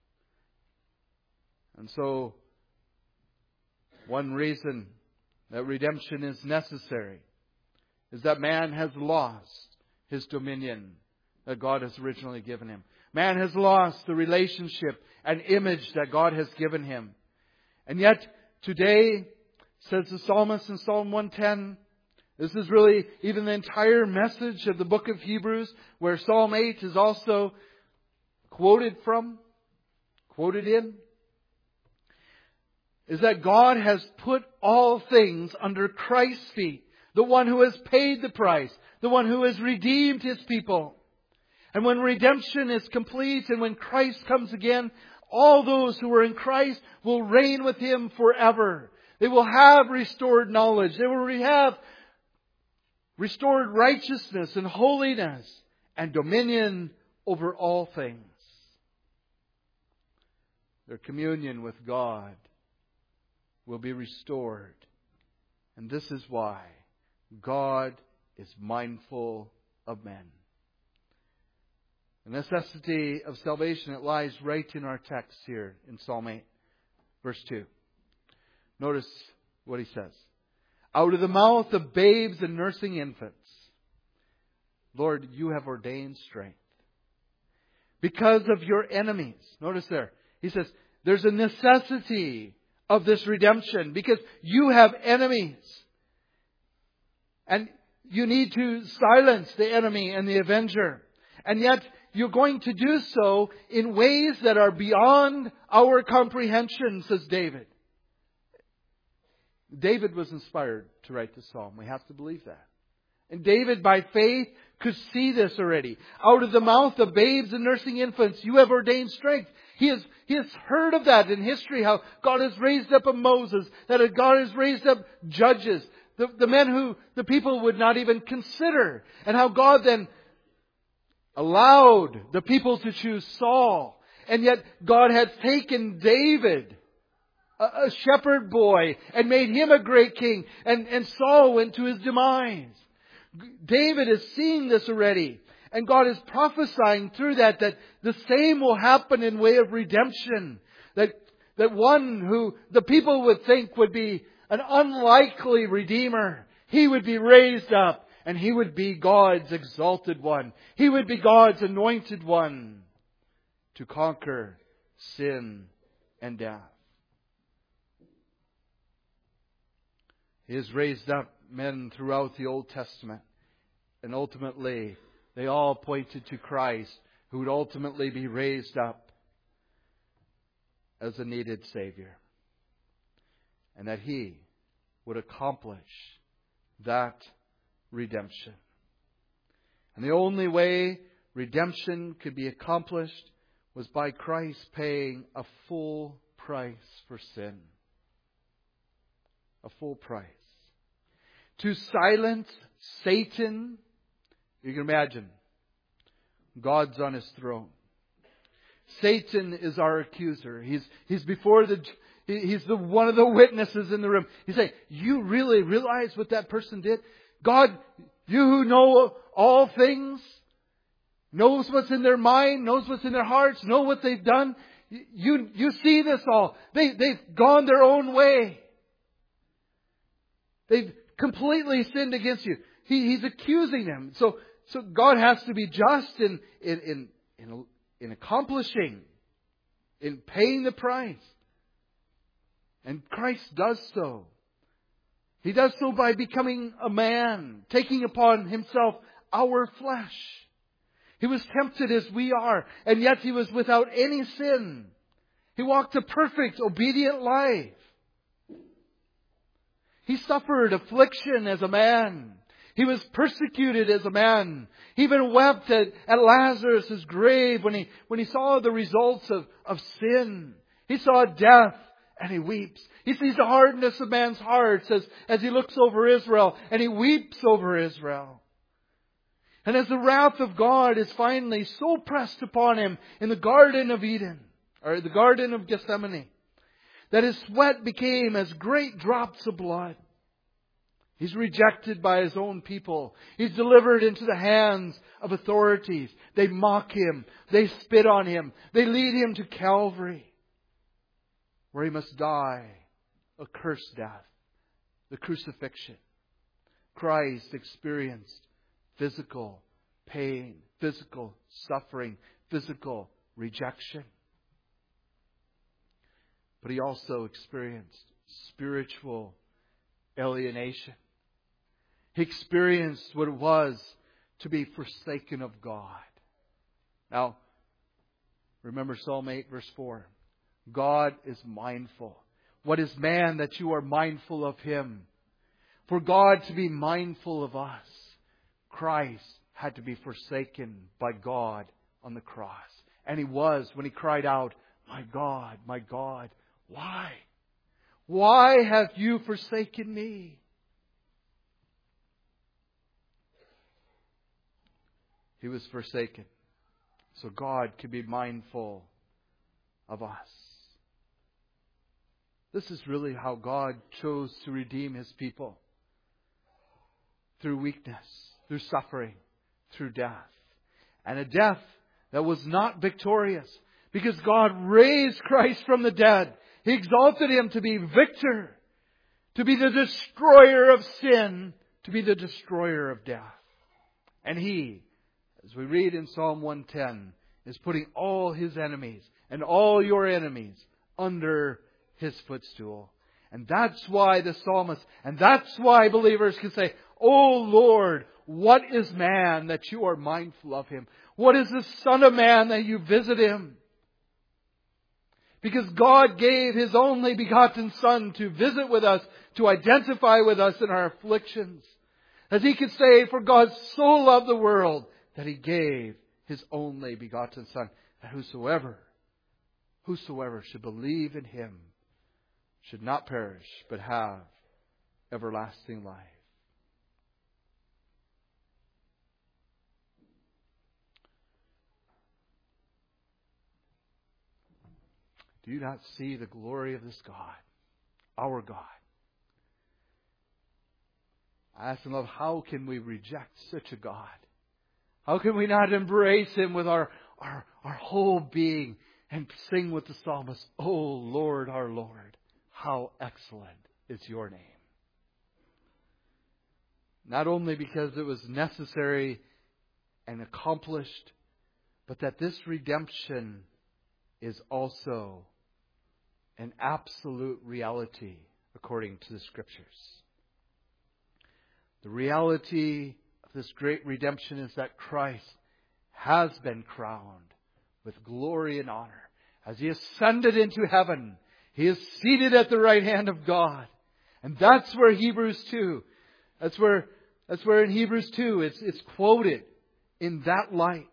And so, one reason that redemption is necessary is that man has lost his dominion that God has originally given him. Man has lost the relationship and image that God has given him. And yet, today, says the psalmist in Psalm one ten, this is really even the entire message of the book of Hebrews, where Psalm eight is also quoted from, quoted in, is that God has put all things under Christ's feet. The one who has paid the price. The one who has redeemed His people. And when redemption is complete and when Christ comes again, all those who are in Christ will reign with Him forever. They will have restored knowledge. They will have restored righteousness and holiness and dominion over all things. Their communion with God will be restored. And this is why God is mindful of men. The necessity of salvation, it lies right in our text here in Psalm eight, verse two. Notice what he says. Out of the mouth of babes and nursing infants, Lord, you have ordained strength. Because of your enemies. Notice there. He says, there's a necessity of this redemption because you have enemies. And you need to silence the enemy and the avenger. And yet, you're going to do so in ways that are beyond our comprehension, says David. David was inspired to write the psalm. We have to believe that. And David, by faith, could see this already. Out of the mouth of babes and nursing infants, you have ordained strength. He has, he has heard of that in history, how God has raised up a Moses, that God has raised up judges, the, the men who the people would not even consider, and how God then allowed the people to choose Saul. And yet God had taken David, a, a shepherd boy, and made him a great king. And, and Saul went to his demise. David is seeing this already. And God is prophesying through that, that the same will happen in way of redemption. That, that one who the people would think would be an unlikely Redeemer, He would be raised up. And He would be God's exalted one. He would be God's anointed one to conquer sin and death. He has raised up men throughout the Old Testament. And ultimately, they all pointed to Christ, who would ultimately be raised up as a needed Savior. And that He would accomplish that redemption. And the only way redemption could be accomplished was by Christ paying a full price for sin. A full price. To silence Satan, you can imagine, God's on His throne. Satan is our accuser. He's, he's before the, he's the one of the witnesses in the room. He's saying, you really realize what that person did? God, you who know all things, knows what's in their mind, knows what's in their hearts, know what they've done. You, you see this all. They, they've gone their own way. They've completely sinned against you. He, he's accusing them. So, so God has to be just in, in, in, in, in accomplishing, in paying the price. And Christ does so. He does so by becoming a man, taking upon Himself our flesh. He was tempted as we are, and yet He was without any sin. He walked a perfect, obedient life. He suffered affliction as a man. He was persecuted as a man. He even wept at, at Lazarus' grave when he, when he saw the results of, of sin. He saw death. And he weeps. He sees the hardness of man's hearts as, as he looks over Israel. And he weeps over Israel. And as the wrath of God is finally so pressed upon him in the Garden of Eden, or the Garden of Gethsemane, that his sweat became as great drops of blood. He's rejected by his own people. He's delivered into the hands of authorities. They mock him. They spit on him. They lead him to Calvary, where he must die a cursed death, the crucifixion. Christ experienced physical pain physical suffering, physical rejection. But he also experienced spiritual alienation. He experienced what it was to be forsaken of God. Now, remember Psalm eight verse four. God is mindful. What is man that you are mindful of him? For God to be mindful of us, Christ had to be forsaken by God on the cross. And He was when He cried out, "My God, my God, why? Why have you forsaken me?" He was forsaken so God could be mindful of us. This is really how God chose to redeem His people. Through weakness, through suffering, through death. And a death that was not victorious. Because God raised Christ from the dead. He exalted Him to be victor. To be the destroyer of sin. To be the destroyer of death. And He, as we read in Psalm one ten, is putting all His enemies and all your enemies under His footstool. And that's why the psalmist, and that's why believers can say, "O Lord, what is man that you are mindful of him? What is the Son of Man that you visit him?" Because God gave His only begotten Son to visit with us, to identify with us in our afflictions. As He could say, "For God so loved the world that He gave His only begotten Son, that whosoever, whosoever should believe in Him should not perish, but have everlasting life." Do you not see the glory of this God, our God? I ask in love, how can we reject such a God? How can we not embrace Him with our, our, our whole being and sing with the psalmist, "O Lord, our Lord, how excellent is your name." Not only because it was necessary and accomplished, but that this redemption is also an absolute reality according to the Scriptures. The reality of this great redemption is that Christ has been crowned with glory and honor. As He ascended into heaven, He is seated at the right hand of God. And that's where Hebrews two, that's where, that's where in Hebrews two it's, it's quoted in that light.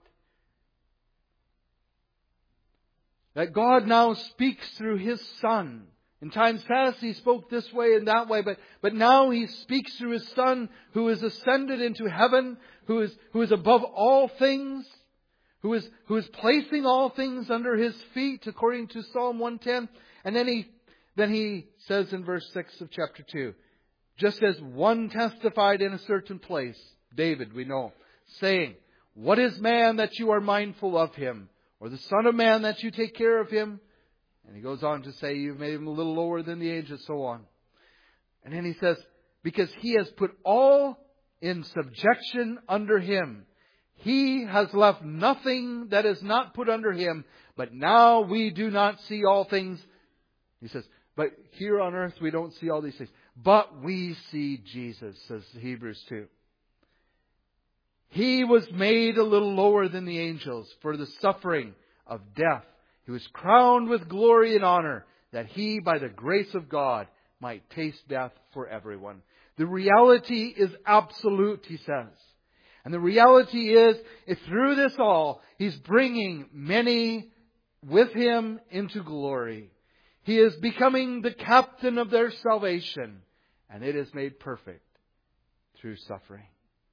That God now speaks through His Son. In times past He spoke this way and that way, but, but now He speaks through His Son, who is ascended into heaven, who is, who is above all things, who is, who is placing all things under His feet, according to Psalm one ten. And then He, then He says in verse six of chapter two, just as one testified in a certain place, David, we know, saying, "What is man that you are mindful of him? Or the Son of Man that you take care of him?" And he goes on to say, "You've made him a little lower than the angels," so on. And then he says, "Because He has put all in subjection under Him. He has left nothing that is not put under Him. But now we do not see all things." He says, "But here on earth we don't see all these things. But we see Jesus," says Hebrews two. "He was made a little lower than the angels for the suffering of death. He was crowned with glory and honor, that He, by the grace of God, might taste death for everyone." The reality is absolute, he says. And the reality is, if through this all, He's bringing many with Him into glory. He is becoming the captain of their salvation. And it is made perfect through suffering.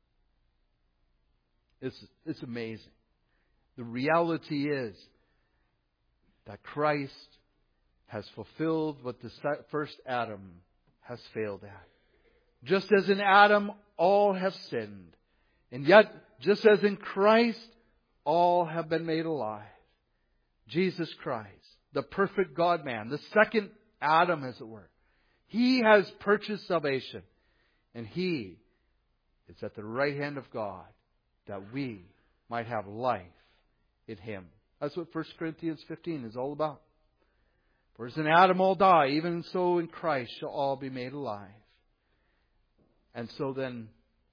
It's, it's amazing. The reality is that Christ has fulfilled what the first Adam has failed at. Just as in Adam all have sinned, and yet just as in Christ all have been made alive. Jesus Christ, the perfect God-man, the second Adam as it were, He has purchased salvation, and He is at the right hand of God, that we might have life in Him. That's what First Corinthians fifteen is all about. For as in Adam all die, even so in Christ shall all be made alive. And so then,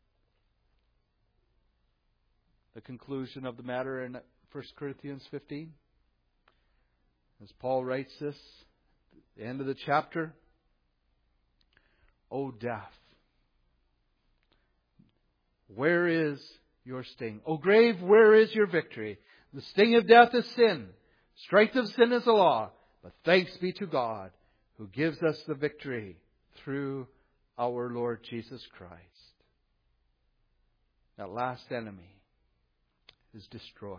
the conclusion of the matter in First Corinthians fifteen, as Paul writes this, at the end of the chapter, O death, where is your sting? O grave, where is your victory? The sting of death is sin. Strength of sin is the law. But thanks be to God who gives us the victory through our Lord Jesus Christ. That last enemy is destroyed.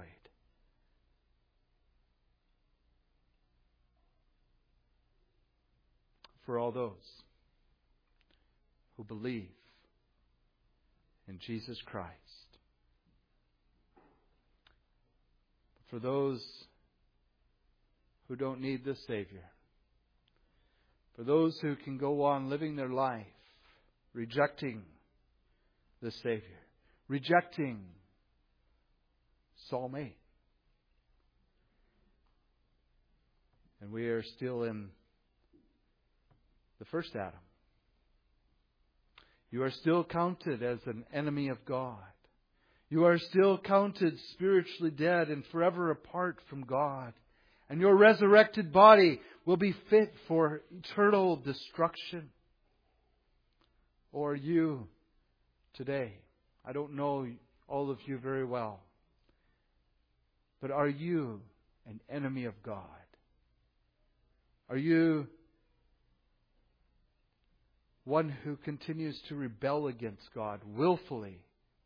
For all those who believe in Jesus Christ. For those who don't need the Savior. For those who can go on living their life rejecting the Savior. Rejecting Psalm eight. And we are still in the first Adam. You are still counted as an enemy of God. You are still counted spiritually dead and forever apart from God. And your resurrected body will be fit for eternal destruction. Or you today, I don't know all of you very well, but are you an enemy of God? Are you one who continues to rebel against God willfully?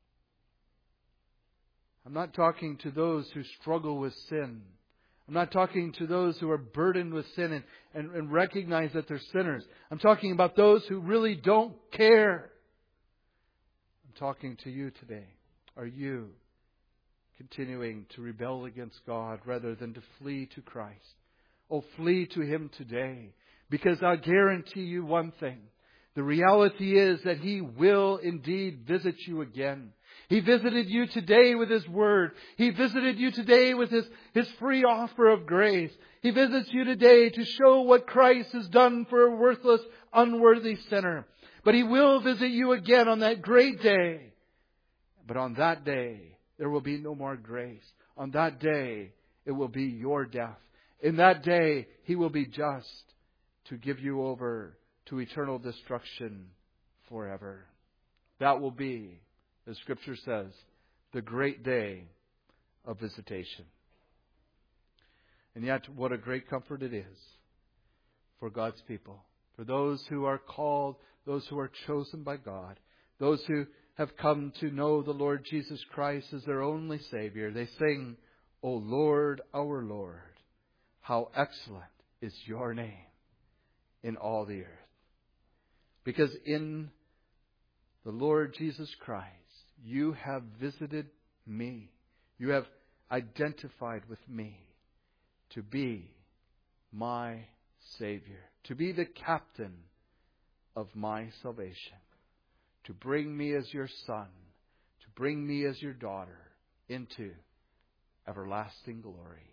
I'm not talking to those who struggle with sin. I'm not talking to those who are burdened with sin and, and, and recognize that they're sinners. I'm talking about those who really don't care. I'm talking to you today. Are you continuing to rebel against God rather than to flee to Christ? Oh, flee to Him today. Because I guarantee you one thing. The reality is that He will indeed visit you again. He visited you today with His Word. He visited you today with His, His free offer of grace. He visits you today to show what Christ has done for a worthless, unworthy sinner. But He will visit you again on that great day. But on that day, there will be no more grace. On that day, it will be your death. In that day, He will be just to give you over to eternal destruction forever. That will be, as Scripture says, the great day of visitation. And yet, what a great comfort it is for God's people. For those who are called, those who are chosen by God, those who have come to know the Lord Jesus Christ as their only Savior. They sing, O Lord, our Lord, how excellent is your name in all the earth. Because in the Lord Jesus Christ, you have visited me. You have identified with me to be my Savior, to be the captain of my salvation, to bring me as your son, to bring me as your daughter into everlasting glory.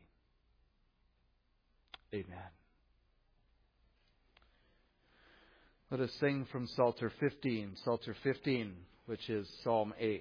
Amen. Let us sing from Psalter fifteen, Psalter fifteen, which is Psalm eight.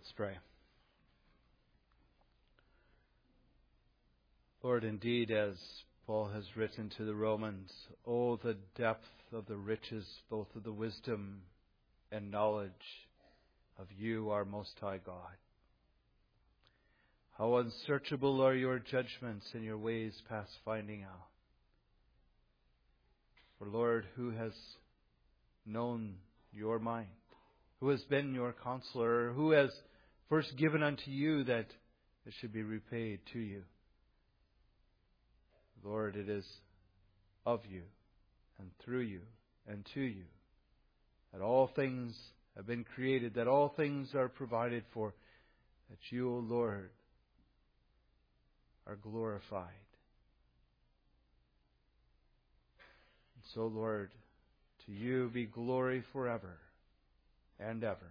Let's pray. Lord, indeed, as Paul has written to the Romans, oh, the depth of the riches, both of the wisdom and knowledge of you, our Most High God. How unsearchable are your judgments and your ways past finding out. For Lord, who has known your mind? Who has been your counselor? Who has first given unto you that it should be repaid to you? Lord, it is of you and through you and to you that all things have been created, that all things are provided for, that you, O Lord, are glorified. And so, Lord, to you be glory forever and ever.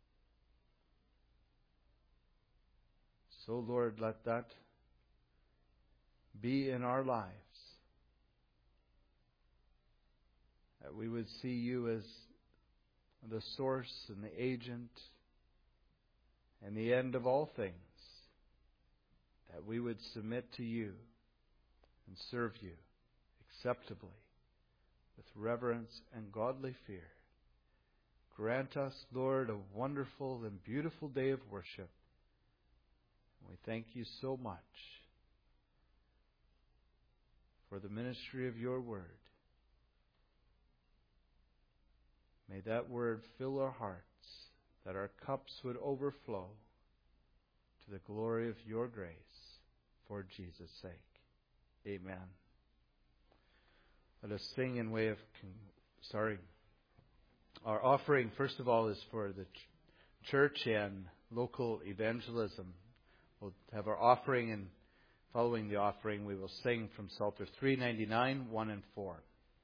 So, Lord, let that be in our lives, that we would see you as the source and the agent and the end of all things, that we would submit to you and serve you acceptably with reverence and godly fear. Grant us, Lord, a wonderful and beautiful day of worship. We thank you so much for the ministry of your word. May that word fill our hearts, that our cups would overflow to the glory of your grace, for Jesus' sake. Amen. Let us sing in way of, sorry, our offering, first of all, is for the ch- church and local evangelism. We'll have our offering, and following the offering, we will sing from Psalter three ninety-nine, one and four.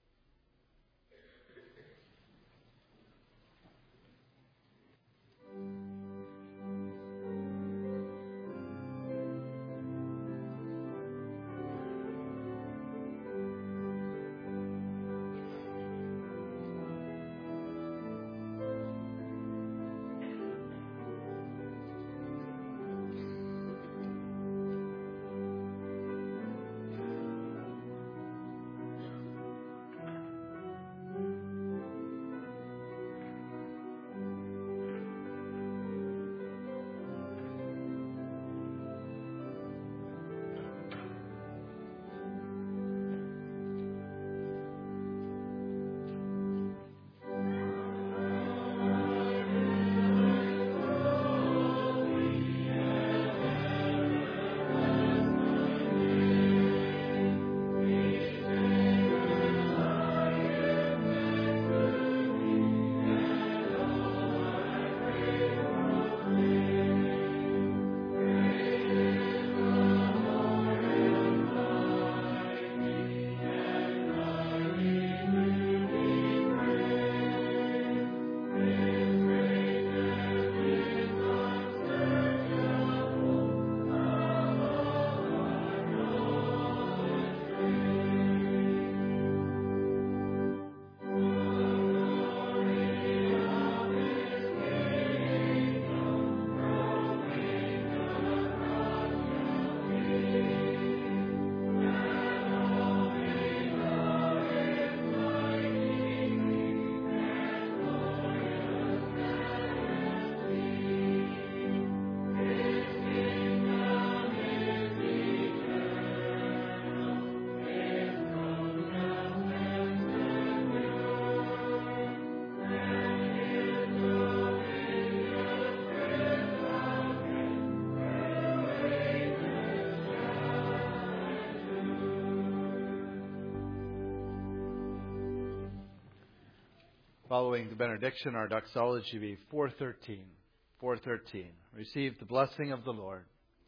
Following the benediction, our doxology will be four thirteen. four thirteen. Receive the blessing of the Lord.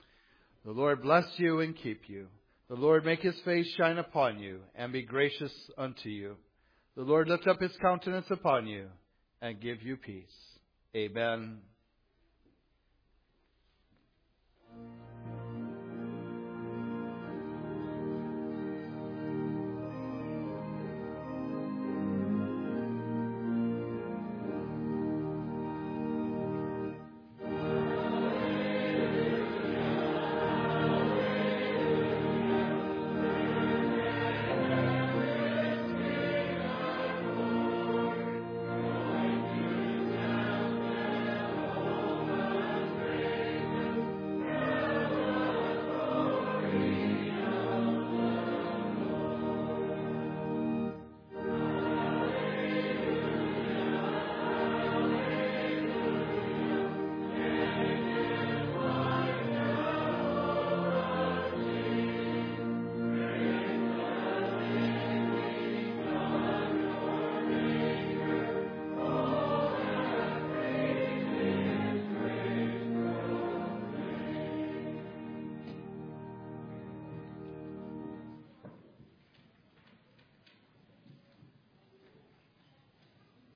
The Lord bless you and keep you. The Lord make his face shine upon you and be gracious unto you. The Lord lift up his countenance upon you and give you peace. Amen.